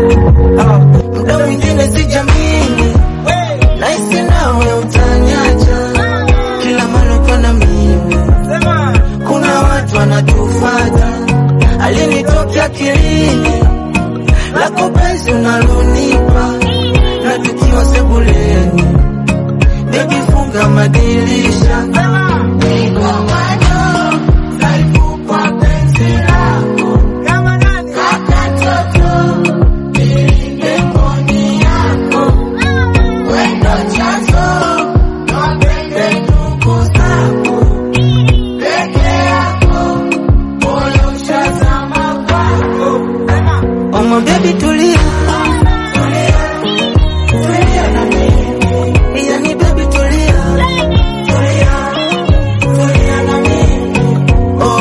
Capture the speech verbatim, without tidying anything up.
Muda mwingine sijamini, nahisi nawe utaniacha. Kila mara uko na mimi, kuna watu wanatufuata. Alinitokea akilini, lako penzi unalonipa. Na tukiwa sebuleni, baby funga madirisha. Niko mwado, karibu kwa penzi lako. Kaka toto, nilinde mboni yako. Wendo chanzo, nopende ndugu zako. Peke yako, moyo ushazama kwako. Oh my baby,